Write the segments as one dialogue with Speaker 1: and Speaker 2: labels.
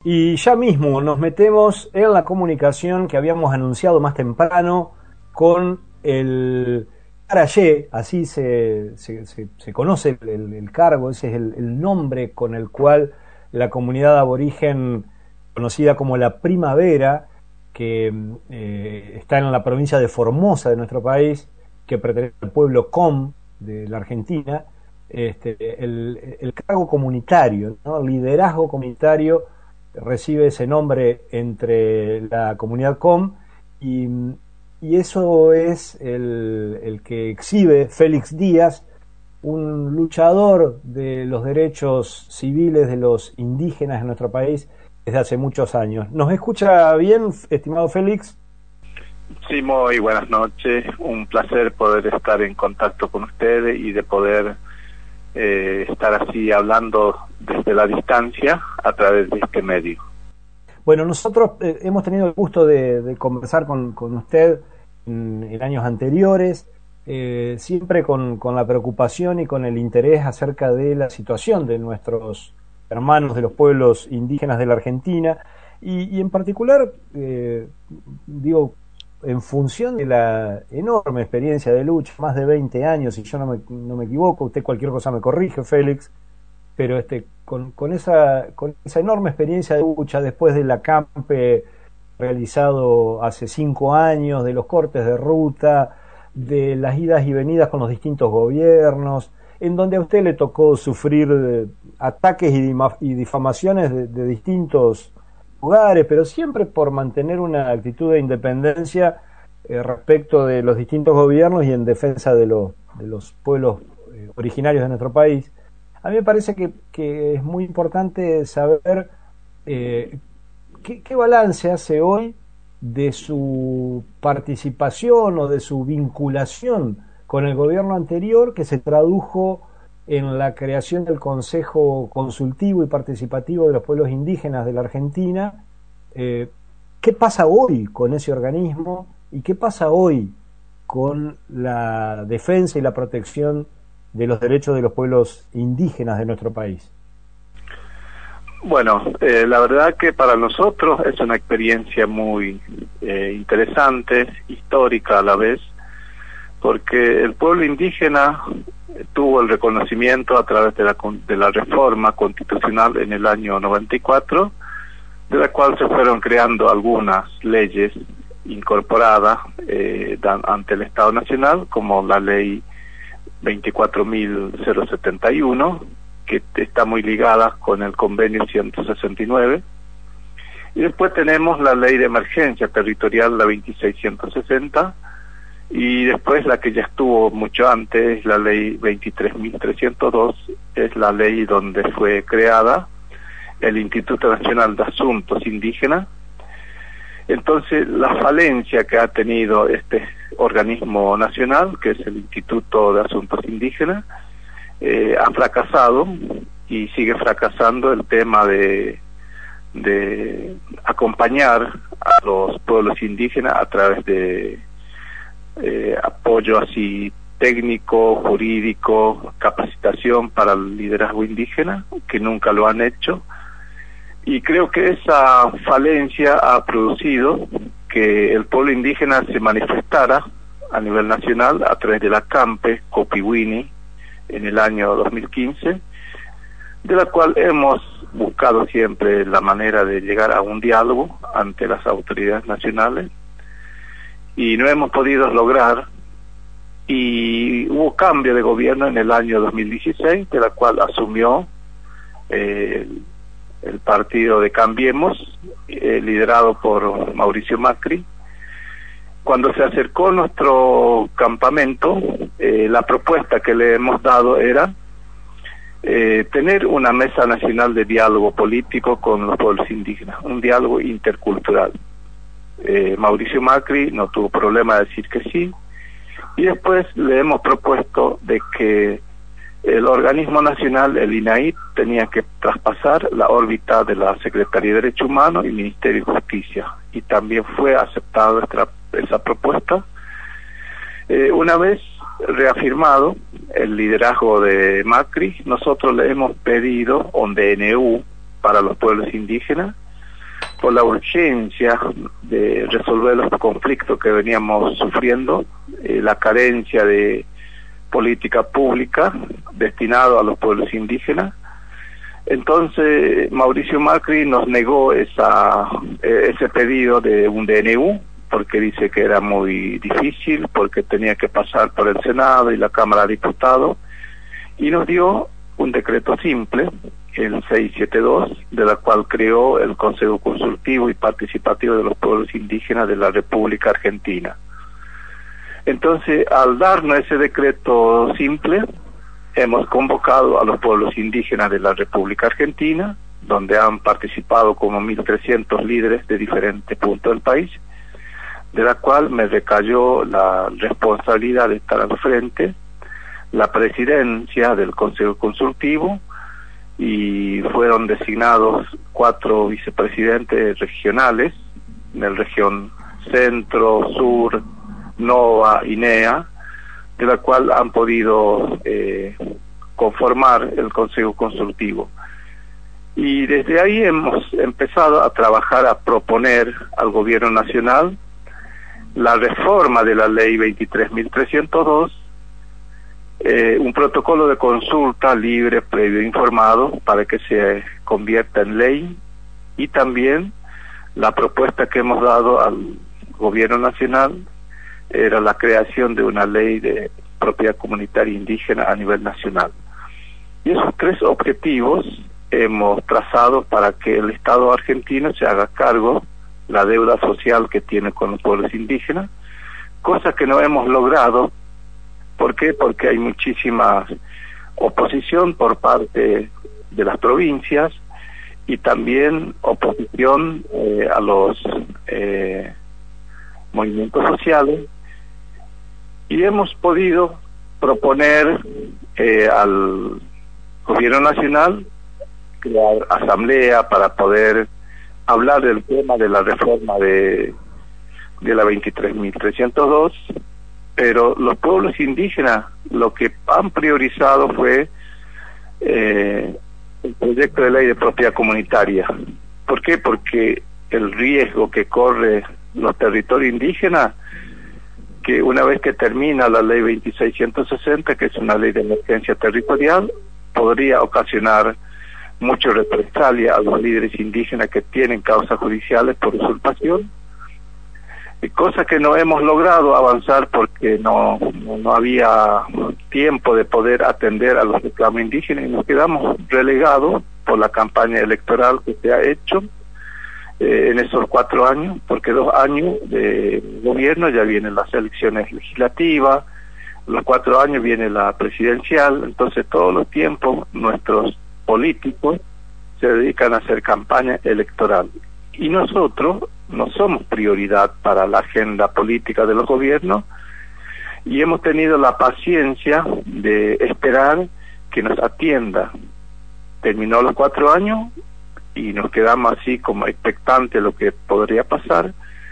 Speaker 1: Y ya mismo nos metemos en la comunicación que habíamos anunciado más temprano con el Carayé, así se conoce el cargo, ese es el nombre con el cual la comunidad aborigen conocida como la Primavera, que está en la provincia de Formosa de nuestro país, que pertenece al pueblo Com de la Argentina, el cargo comunitario, ¿no? El liderazgo comunitario recibe ese nombre entre la comunidad Com y, y eso es el que exhibe Félix Díaz, un luchador de los derechos civiles de los indígenas en nuestro país desde hace muchos años. ¿Nos escucha bien, estimado Félix?
Speaker 2: Sí, muy buenas noches. Un placer poder estar en contacto con ustedes y de poder estar así hablando desde la distancia a través de este medio.
Speaker 1: Bueno, nosotros hemos tenido el gusto de conversar con usted en años anteriores, siempre con la preocupación y con el interés acerca de la situación de nuestros hermanos de los pueblos indígenas de la Argentina y en particular, digo, en función de la enorme experiencia de lucha, más de 20 años, si yo no me equivoco, usted cualquier cosa me corrige, Félix, pero con esa enorme experiencia de lucha después del acampe realizado hace 5 años, de los cortes de ruta, de las idas y venidas con los distintos gobiernos, en donde a usted le tocó sufrir ataques y difamaciones de distintos lugares, pero siempre por mantener una actitud de independencia respecto de los distintos gobiernos y en defensa de los pueblos originarios de nuestro país. A mí me parece que es muy importante saber qué balance hace hoy de su participación o de su vinculación con el gobierno anterior, que se tradujo en la creación del Consejo Consultivo y Participativo de los Pueblos Indígenas de la Argentina. ¿Qué pasa hoy con ese organismo y qué pasa hoy con la defensa y la protección de los derechos de los pueblos indígenas de nuestro país?
Speaker 2: Bueno, la verdad que para nosotros es una experiencia muy interesante, histórica a la vez, porque el pueblo indígena tuvo el reconocimiento a través de la reforma constitucional en el año 94, de la cual se fueron creando algunas leyes incorporadas ante el Estado Nacional, como la ley 24.071, que está muy ligada con el convenio 169, y después tenemos la ley de emergencia territorial, la 2660, y después la que ya estuvo mucho antes, la ley 23.302, es la ley donde fue creada el Instituto Nacional de Asuntos Indígenas. Entonces, la falencia que ha tenido este organismo nacional, que es el Instituto de Asuntos Indígenas, ha fracasado y sigue fracasando el tema de acompañar a los pueblos indígenas a través de apoyo así técnico, jurídico, capacitación para el liderazgo indígena, que nunca lo han hecho. Y creo que esa falencia ha producido que el pueblo indígena se manifestara a nivel nacional a través de la CAMPE Copiwini en el año 2015, de la cual hemos buscado siempre la manera de llegar a un diálogo ante las autoridades nacionales y no hemos podido lograr, y hubo cambio de gobierno en el año 2016, de la cual asumió el partido de Cambiemos, liderado por Mauricio Macri. Cuando se acercó nuestro campamento, la propuesta que le hemos dado era tener una mesa nacional de diálogo político con los pueblos indígenas, un diálogo intercultural. Mauricio Macri no tuvo problema de decir que sí, y después le hemos propuesto de que el organismo nacional, el INAI, tenía que traspasar la órbita de la Secretaría de Derechos Humanos y Ministerio de Justicia, y también fue aceptada esa propuesta. Una vez reafirmado el liderazgo de Macri, nosotros le hemos pedido un DNU para los pueblos indígenas, por la urgencia de resolver los conflictos que veníamos sufriendo, la carencia de política pública destinado a los pueblos indígenas. Entonces Mauricio Macri nos negó ese pedido de un DNU, porque dice que era muy difícil, porque tenía que pasar por el Senado y la Cámara de Diputados, y nos dio un decreto simple, el 672, de la cual creó el Consejo Consultivo y Participativo de los Pueblos Indígenas de la República Argentina. Entonces, al darnos ese decreto simple, hemos convocado a los pueblos indígenas de la República Argentina, donde han participado como 1.300 líderes de diferentes puntos del país, de la cual me recayó la responsabilidad de estar al frente, la presidencia del Consejo Consultivo, y fueron designados 4 vicepresidentes regionales, en la región Centro, Sur, Nova y NEA, de la cual han podido conformar el Consejo Consultivo. Y desde ahí hemos empezado a trabajar, a proponer al Gobierno Nacional la reforma de la Ley 23.302, un protocolo de consulta libre, previo informado, para que se convierta en ley, y también la propuesta que hemos dado al Gobierno Nacional era la creación de una ley de propiedad comunitaria indígena a nivel nacional. Y esos 3 objetivos hemos trazado para que el Estado argentino se haga cargo la deuda social que tiene con los pueblos indígenas, cosa que no hemos logrado. ¿Por qué? Porque hay muchísima oposición por parte de las provincias y también oposición a los movimientos sociales, y hemos podido proponer al Gobierno Nacional crear asamblea para poder hablar del tema de la reforma de la 23.302, pero los pueblos indígenas lo que han priorizado fue el proyecto de ley de propiedad comunitaria. ¿Por qué? Porque el riesgo que corre los territorios indígenas, que una vez que termina la ley 2660, que es una ley de emergencia territorial, podría ocasionar mucha represalia a los líderes indígenas que tienen causas judiciales por usurpación, cosa que no hemos logrado avanzar porque no había tiempo de poder atender a los reclamos indígenas, y nos quedamos relegados por la campaña electoral que se ha hecho en esos 4 años, porque 2 años de gobierno ya vienen las elecciones legislativas, los 4 años viene la presidencial. Entonces todos los tiempos nuestros políticos se dedican a hacer campaña electoral, y nosotros no somos prioridad para la agenda política de los gobiernos, y hemos tenido la paciencia de esperar que nos atienda. Terminó los 4 años y nos quedamos así como expectantes de lo que podría pasar,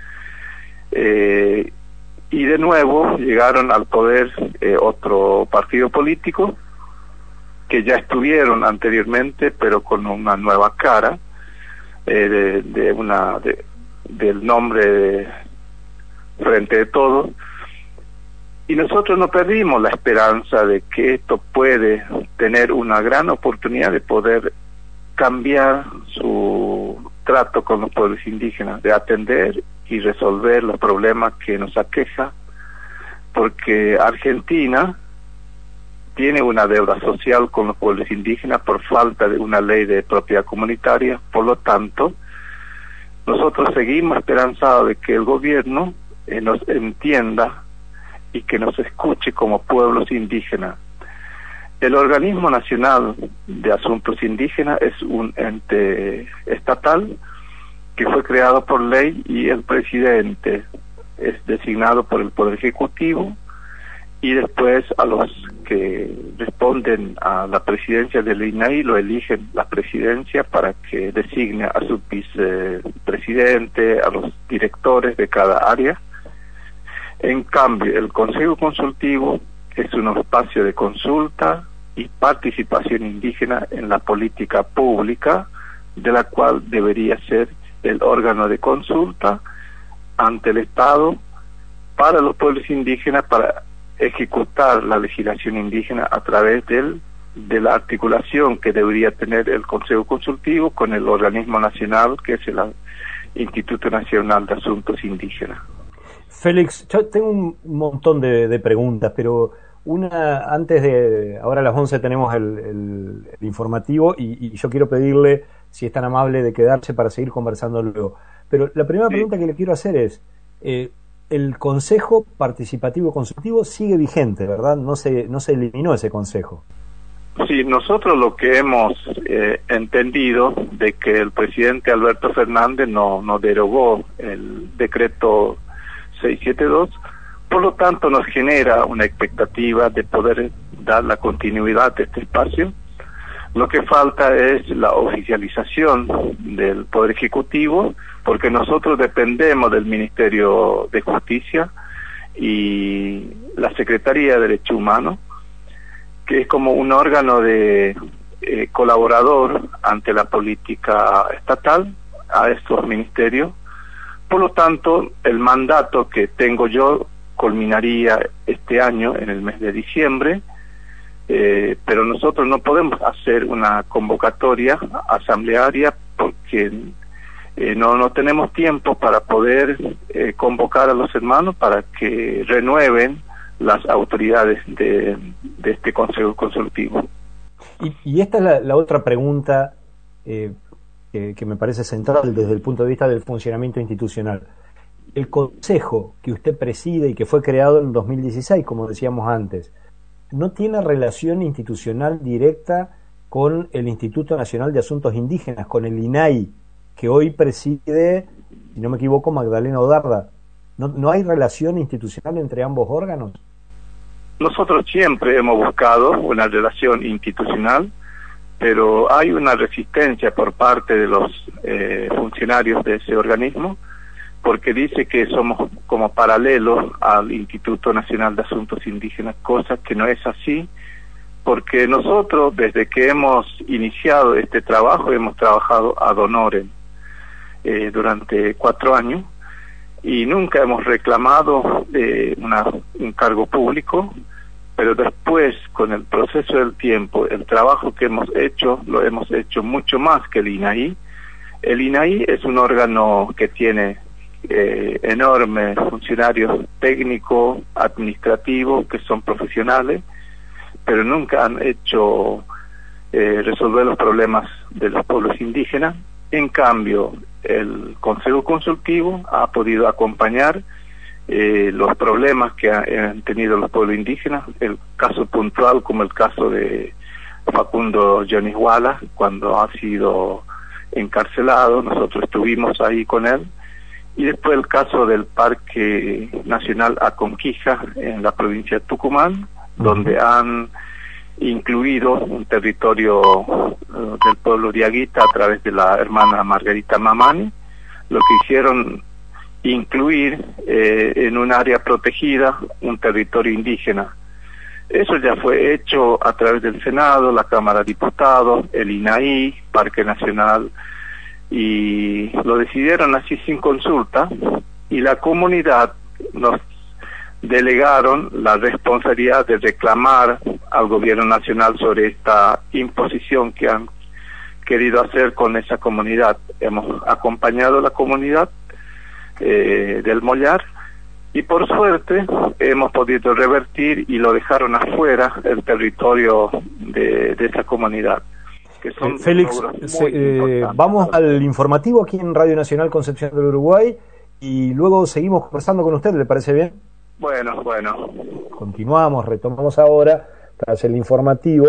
Speaker 2: y de nuevo llegaron al poder otro partido político que ya estuvieron anteriormente, pero con una nueva cara, del nombre de Frente de Todos, y nosotros no perdimos la esperanza de que esto puede tener una gran oportunidad de poder cambiar su trato con los pueblos indígenas, de atender y resolver los problemas que nos aqueja, porque Argentina tiene una deuda social con los pueblos indígenas por falta de una ley de propiedad comunitaria. Por lo tanto, nosotros seguimos esperanzados de que el gobierno nos entienda y que nos escuche como pueblos indígenas. El Organismo Nacional de Asuntos Indígenas es un ente estatal que fue creado por ley, y el presidente es designado por el Poder Ejecutivo, y después a los que responden a la presidencia del INAI lo eligen la presidencia para que designe a su vicepresidente, a los directores de cada área. En cambio, el Consejo Consultivo es un espacio de consulta y participación indígena en la política pública, de la cual debería ser el órgano de consulta ante el Estado para los pueblos indígenas para ejecutar la legislación indígena a través de la articulación que debería tener el Consejo Consultivo con el organismo nacional que es el Instituto Nacional de Asuntos Indígenas.
Speaker 1: Félix, yo tengo un montón de preguntas, pero una antes de... Ahora a las 11 tenemos el informativo y yo quiero pedirle si es tan amable de quedarse para seguir conversando luego. Pero la primera pregunta que le quiero hacer es, el Consejo Participativo Consultivo sigue vigente, ¿verdad? No se eliminó ese consejo.
Speaker 2: Sí, nosotros lo que hemos entendido de que el presidente Alberto Fernández no derogó el decreto 672, por lo tanto nos genera una expectativa de poder dar la continuidad de este espacio. Lo que falta es la oficialización del Poder Ejecutivo, porque nosotros dependemos del Ministerio de Justicia y la Secretaría de Derechos Humanos, que es como un órgano de colaborador ante la política estatal a estos ministerios. Por lo tanto, el mandato que tengo yo culminaría este año, en el mes de diciembre, pero nosotros no podemos hacer una convocatoria asamblearia porque no tenemos tiempo para poder convocar a los hermanos para que renueven las autoridades de este Consejo Consultivo.
Speaker 1: Y esta es la otra pregunta que me parece central desde el punto de vista del funcionamiento institucional. El Consejo que usted preside y que fue creado en 2016, como decíamos antes, ¿no tiene relación institucional directa con el Instituto Nacional de Asuntos Indígenas, con el INAI, que hoy preside, si no me equivoco, Magdalena Odarda? ¿No hay relación institucional entre ambos órganos?
Speaker 2: Nosotros siempre hemos buscado una relación institucional, pero hay una resistencia por parte de los funcionarios de ese organismo, porque dice que somos como paralelos al Instituto Nacional de Asuntos Indígenas, cosa que no es así, porque nosotros desde que hemos iniciado este trabajo hemos trabajado ad honorem durante 4 años y nunca hemos reclamado un cargo público, pero después con el proceso del tiempo, el trabajo que hemos hecho, lo hemos hecho mucho más que el INAI. El INAI es un órgano que tiene enormes funcionarios técnicos, administrativos, que son profesionales, pero nunca han hecho resolver los problemas de los pueblos indígenas. En cambio, el Consejo Consultivo ha podido acompañar los problemas que han tenido los pueblos indígenas, el caso puntual como el caso de Facundo Yoniguala, cuando ha sido encarcelado, nosotros estuvimos ahí con él, y después el caso del Parque Nacional Aconquija en la provincia de Tucumán, donde han incluido un territorio del pueblo diaguita a través de la hermana Margarita Mamani, lo que hicieron incluir en un área protegida un territorio indígena. Eso ya fue hecho a través del Senado, la Cámara de Diputados, el INAI, Parque Nacional, y lo decidieron así sin consulta, y la comunidad nos delegaron la responsabilidad de reclamar al gobierno nacional sobre esta imposición que han querido hacer con esa comunidad. Hemos acompañado a la comunidad del Mollar y por suerte hemos podido revertir y lo dejaron afuera el territorio de esa comunidad.
Speaker 1: Félix, vamos al informativo aquí en Radio Nacional Concepción del Uruguay y luego seguimos conversando con usted, ¿le parece bien?
Speaker 2: Bueno.
Speaker 1: Continuamos, retomamos ahora tras el informativo.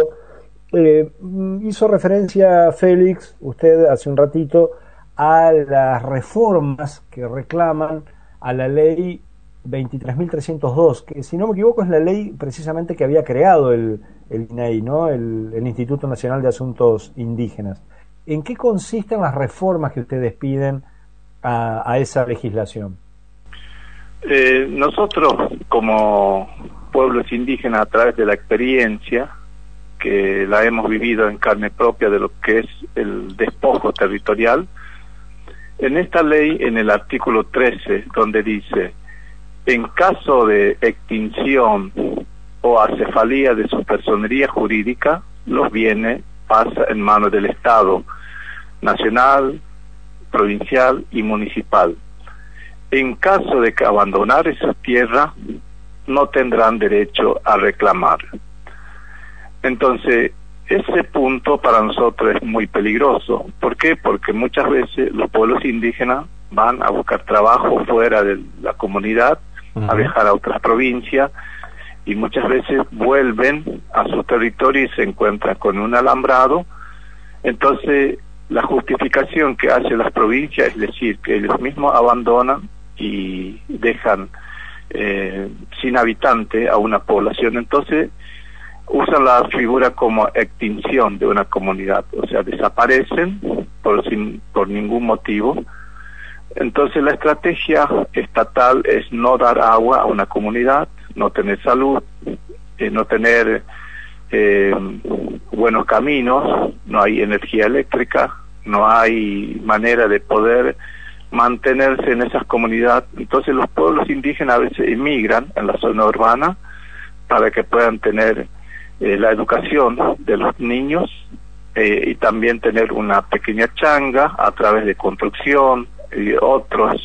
Speaker 1: Hizo referencia, Félix, usted hace un ratito, a las reformas que reclaman a la ley 23.302, que si no me equivoco es la ley precisamente que había creado el INAI, ¿no? El Instituto Nacional de Asuntos Indígenas. ¿En qué consisten las reformas que ustedes piden a esa legislación?
Speaker 2: Nosotros, como pueblos indígenas, a través de la experiencia que la hemos vivido en carne propia de lo que es el despojo territorial, En esta ley, en el artículo 13, donde dice, en caso de extinción o acefalía de su personería jurídica, los bienes pasan en manos del Estado nacional, provincial y municipal. En caso de que abandonar esa tierra, no tendrán derecho a reclamar. Entonces, ese punto para nosotros es muy peligroso. ¿Por qué? Porque muchas veces los pueblos indígenas van a buscar trabajo fuera de la comunidad, a viajar a otras provincias, y muchas veces vuelven a su territorio y se encuentran con un alambrado. Entonces, la justificación que hacen las provincias es decir que ellos mismos abandonan y dejan sin habitante a una población. Entonces, usan la figura como extinción de una comunidad, o sea, desaparecen por ningún motivo. Entonces, la estrategia estatal es no dar agua a una comunidad, no tener salud, no tener buenos caminos, no hay energía eléctrica, no hay manera de poder mantenerse en esas comunidades. Entonces los pueblos indígenas a veces emigran en la zona urbana para que puedan tener la educación de los niños y también tener una pequeña changa a través de construcción y otros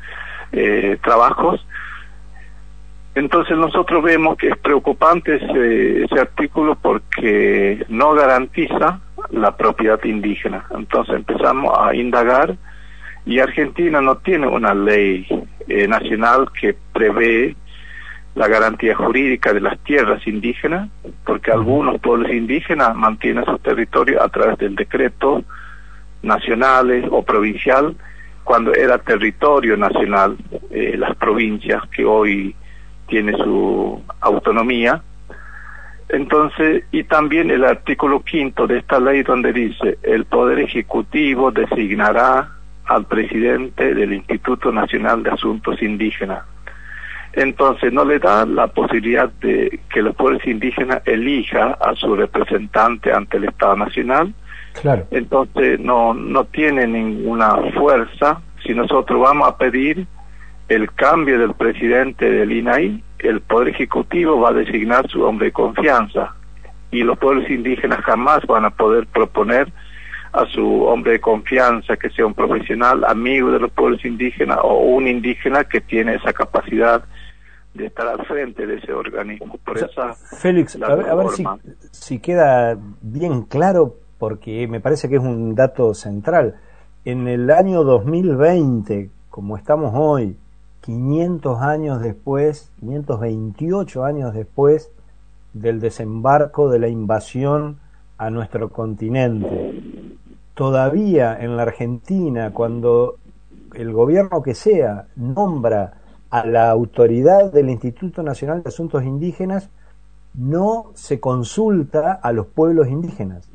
Speaker 2: trabajos. Entonces nosotros vemos que es preocupante ese artículo porque no garantiza la propiedad indígena. Entonces empezamos a indagar y Argentina no tiene una ley nacional que prevé la garantía jurídica de las tierras indígenas, porque algunos pueblos indígenas mantienen su territorio a través del decreto nacionales o provincial, cuando era territorio nacional, las provincias que hoy tiene su autonomía. Entonces, y también el artículo 5 de esta ley donde dice, el Poder Ejecutivo designará al presidente del Instituto Nacional de Asuntos Indígenas. Entonces, no le da la posibilidad de que los pueblos indígenas elija a su representante ante el Estado Nacional.
Speaker 1: Claro.
Speaker 2: Entonces, no tiene ninguna fuerza. Si nosotros vamos a pedir el cambio del presidente del INAI, el Poder Ejecutivo va a designar su hombre de confianza y los pueblos indígenas jamás van a poder proponer a su hombre de confianza que sea un profesional, amigo de los pueblos indígenas o un indígena que tiene esa capacidad de estar al frente de ese organismo. Por eso,
Speaker 1: Félix, a ver si queda bien claro, porque me parece que es un dato central. En el año 2020, como estamos hoy, 500 años después, 528 años después del desembarco de la invasión a nuestro continente, todavía en la Argentina, cuando el gobierno que sea nombra a la autoridad del Instituto Nacional de Asuntos Indígenas, no se consulta a los pueblos indígenas.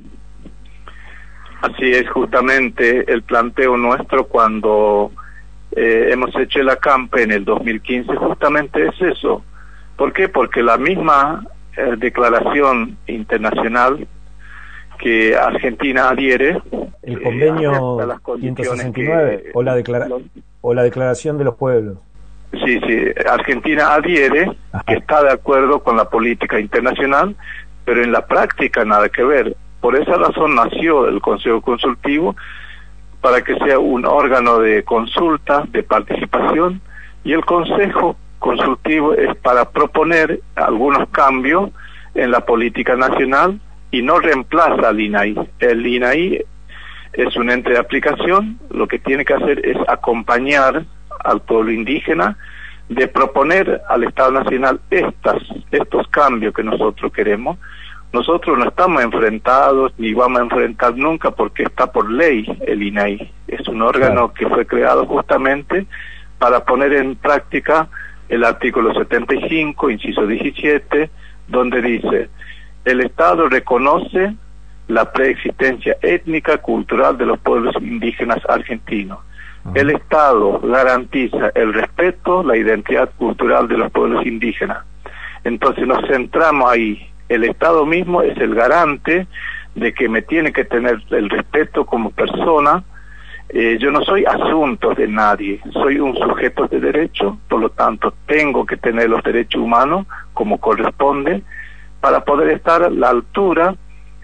Speaker 2: Así es justamente el planteo nuestro cuando hemos hecho el acampe en el 2015, justamente es eso. ¿Por qué? Porque la misma declaración internacional que Argentina adhiere,
Speaker 1: el convenio 169 o la declaración de los pueblos.
Speaker 2: Sí, Argentina adhiere, que está de acuerdo con la política internacional, pero en la práctica nada que ver. Por esa razón nació el Consejo Consultivo, para que sea un órgano de consulta, de participación, y el Consejo Consultivo es para proponer algunos cambios en la política nacional y no reemplaza al INAI. El INAI es un ente de aplicación, lo que tiene que hacer es acompañar al pueblo indígena de proponer al Estado Nacional estos cambios que nosotros queremos. Nosotros no estamos enfrentados ni vamos a enfrentar nunca porque está por ley el INAI. Es un órgano que fue creado justamente para poner en práctica el artículo 75, inciso 17, donde dice, el Estado reconoce la preexistencia étnica, cultural de los pueblos indígenas argentinos. El Estado garantiza el respeto, la identidad cultural de los pueblos indígenas. Entonces nos centramos ahí. El Estado mismo es el garante de que me tiene que tener el respeto como persona, Yo no soy asunto de nadie, soy un sujeto de derecho, por lo tanto tengo que tener los derechos humanos como corresponde para poder estar a la altura,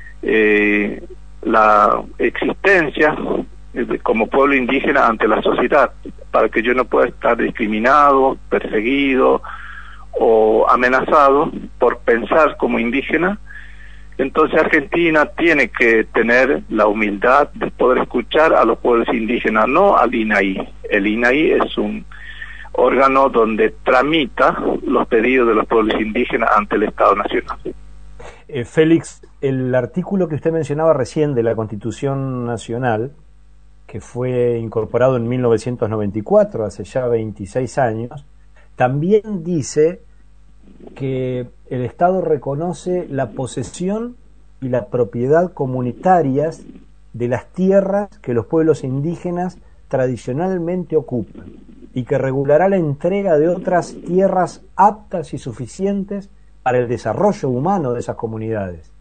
Speaker 2: la existencia como pueblo indígena ante la sociedad, para que yo no pueda estar discriminado, perseguido o amenazado por pensar como indígena. Entonces Argentina tiene que tener la humildad de poder escuchar a los pueblos indígenas, no al INAI. El INAI es un órgano donde tramita los pedidos de los pueblos indígenas ante el Estado Nacional.
Speaker 1: Félix, el artículo que usted mencionaba recién de la Constitución Nacional, que fue incorporado en 1994, hace ya 26 años, también dice que el Estado reconoce la posesión y la propiedad comunitarias de las tierras que los pueblos indígenas tradicionalmente ocupan y que regulará la entrega de otras tierras aptas y suficientes para el desarrollo humano de esas comunidades.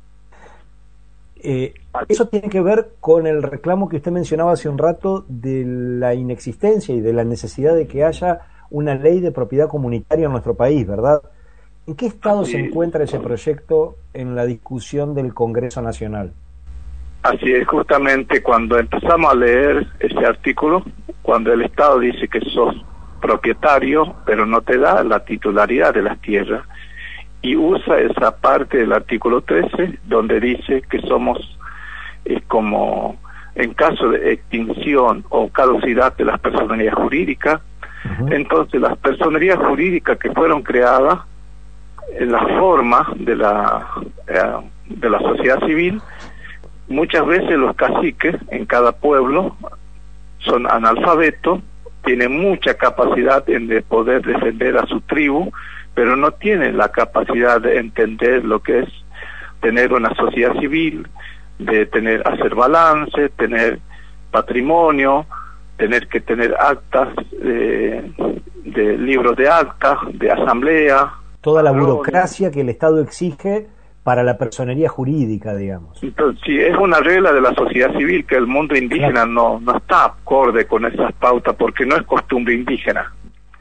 Speaker 1: Eso tiene que ver con el reclamo que usted mencionaba hace un rato de la inexistencia y de la necesidad de que haya una ley de propiedad comunitaria en nuestro país, ¿verdad? ¿En qué estado se encuentra ese proyecto en la discusión del Congreso Nacional?
Speaker 2: Así es, justamente cuando empezamos a leer ese artículo, cuando el Estado dice que sos propietario, pero no te da la titularidad de las tierras, y usa esa parte del artículo 13, donde dice que somos como en caso de extinción o caducidad de las personerías jurídicas. Entonces las personerías jurídicas que fueron creadas en la forma de la sociedad civil, muchas veces los caciques en cada pueblo son analfabetos, tienen mucha capacidad de poder defender a su tribu, pero no tienen la capacidad de entender lo que es tener una sociedad civil, de hacer balance, tener patrimonio, tener que tener actas de libros de actas, de asamblea.
Speaker 1: Toda la burocracia que el Estado exige para la personería jurídica, digamos. Entonces,
Speaker 2: sí, es una regla de la sociedad civil que el mundo indígena no está acorde con esas pautas porque no es costumbre indígena.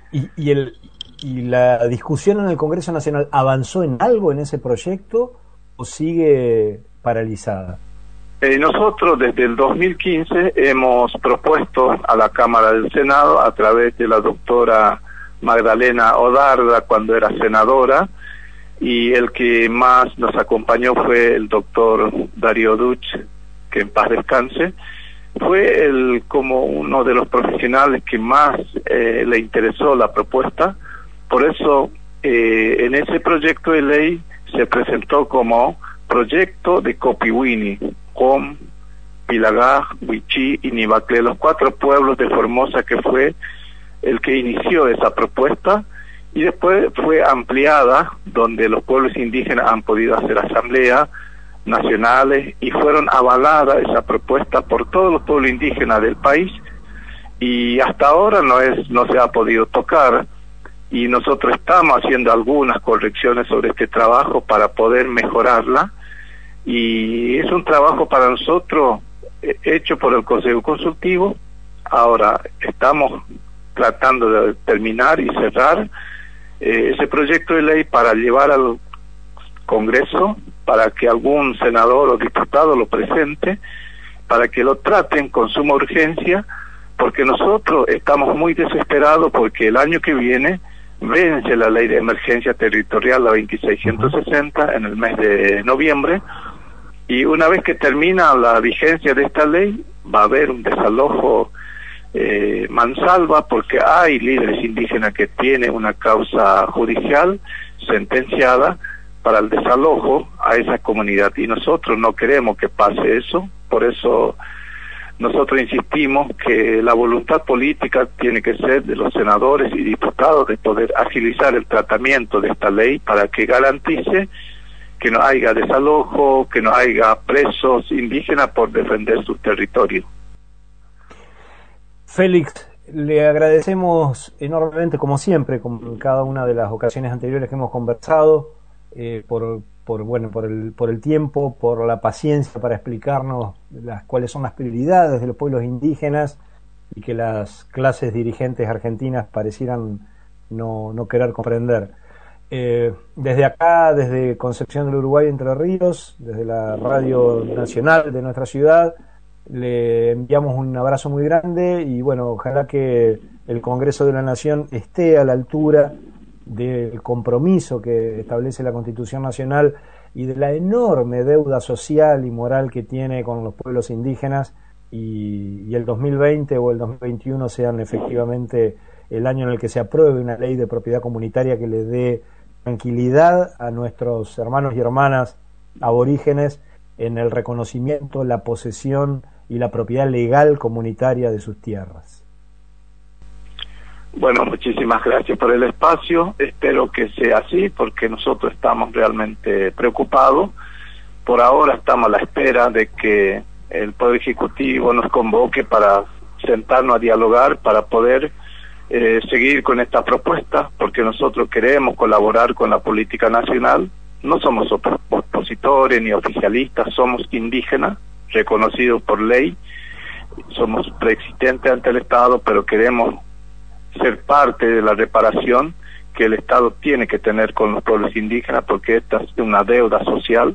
Speaker 1: ¿Y la discusión en el Congreso Nacional avanzó en algo en ese proyecto o sigue paralizada?
Speaker 2: Nosotros desde el 2015 hemos propuesto a la Cámara del Senado a través de la doctora Magdalena Odarda cuando era senadora, y el que más nos acompañó fue el doctor Darío Duch, que en paz descanse. Fue como uno de los profesionales que más le interesó la propuesta. Por eso en ese proyecto de ley se presentó como proyecto de Copihuini, Com, Pilagá, Huichí y Nibaclé, los 4 pueblos de Formosa, que fue el que inició esa propuesta, y después fue ampliada, donde los pueblos indígenas han podido hacer asambleas nacionales y fueron avaladas esa propuesta por todos los pueblos indígenas del país, y hasta ahora no se ha podido tocar, y nosotros estamos haciendo algunas correcciones sobre este trabajo para poder mejorarla, y es un trabajo para nosotros hecho por el Consejo Consultivo. Ahora estamos tratando de terminar y cerrar ese proyecto de ley para llevar al Congreso, para que algún senador o diputado lo presente, para que lo traten con suma urgencia, porque nosotros estamos muy desesperados porque el año que viene vence la ley de emergencia territorial, la 2660, en el mes de noviembre, y una vez que termina la vigencia de esta ley va a haber un desalojo mansalva, porque hay líderes indígenas que tienen una causa judicial sentenciada para el desalojo a esa comunidad, y nosotros no queremos que pase eso. Por eso nosotros insistimos que la voluntad política tiene que ser de los senadores y diputados de poder agilizar el tratamiento de esta ley para que garantice que no haya desalojo, que no haya presos indígenas por defender su territorio.
Speaker 1: Félix, le agradecemos enormemente, como siempre, como en cada una de las ocasiones anteriores que hemos conversado, por el tiempo, por la paciencia para explicarnos cuáles son las prioridades de los pueblos indígenas y que las clases dirigentes argentinas parecieran no querer comprender. Desde acá, desde Concepción del Uruguay, Entre Ríos, desde la Radio Nacional de nuestra ciudad, le enviamos un abrazo muy grande y bueno, ojalá que el Congreso de la Nación esté a la altura del compromiso que establece la Constitución Nacional y de la enorme deuda social y moral que tiene con los pueblos indígenas, y el 2020 o el 2021 sean efectivamente el año en el que se apruebe una ley de propiedad comunitaria que le dé tranquilidad a nuestros hermanos y hermanas aborígenes en el reconocimiento, la posesión y la propiedad legal comunitaria de sus tierras.
Speaker 2: Bueno, muchísimas gracias por el espacio. Espero que sea así, porque nosotros estamos realmente preocupados. Por ahora estamos a la espera de que el Poder Ejecutivo nos convoque para sentarnos a dialogar, para poder seguir con esta propuesta, porque nosotros queremos colaborar con la política nacional. No somos opositores ni oficialistas, somos indígenas, reconocidos por ley, somos preexistentes ante el Estado, pero queremos ser parte de la reparación que el Estado tiene que tener con los pueblos indígenas, porque esta es una deuda social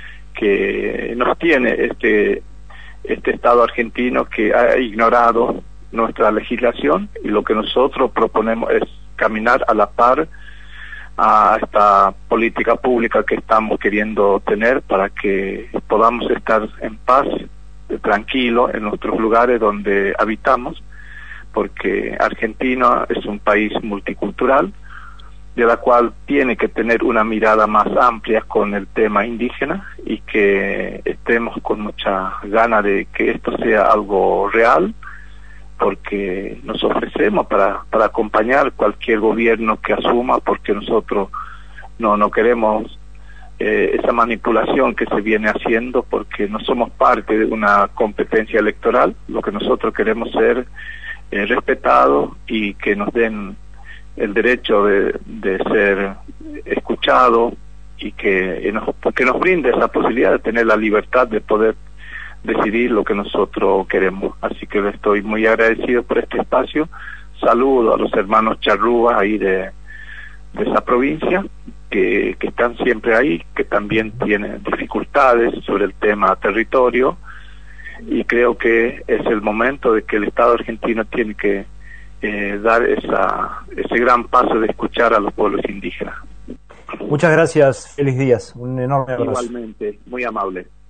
Speaker 2: que nos tiene este Estado argentino, que ha ignorado nuestra legislación, y lo que nosotros proponemos es caminar a la par a esta política pública que estamos queriendo tener para que podamos estar en paz, tranquilo en nuestros lugares donde habitamos, porque Argentina es un país multicultural, de la cual tiene que tener una mirada más amplia con el tema indígena, y que estemos con mucha gana de que esto sea algo real, porque nos ofrecemos para acompañar cualquier gobierno que asuma, porque nosotros no queremos esa manipulación que se viene haciendo, porque no somos parte de una competencia electoral. Lo que nosotros queremos ser respetados, y que nos den el derecho de ser escuchados, y que nos brinde esa posibilidad de tener la libertad de poder decidir lo que nosotros queremos. Así que le estoy muy agradecido por este espacio. Saludo a los hermanos charrúas ahí de esa provincia, que están siempre ahí, que también tienen dificultades sobre el tema territorio, y creo que es el momento de que el Estado argentino tiene que dar ese gran paso de escuchar a los pueblos indígenas.
Speaker 1: Muchas gracias, feliz días, un enorme abrazo.
Speaker 2: Igualmente, muy amable.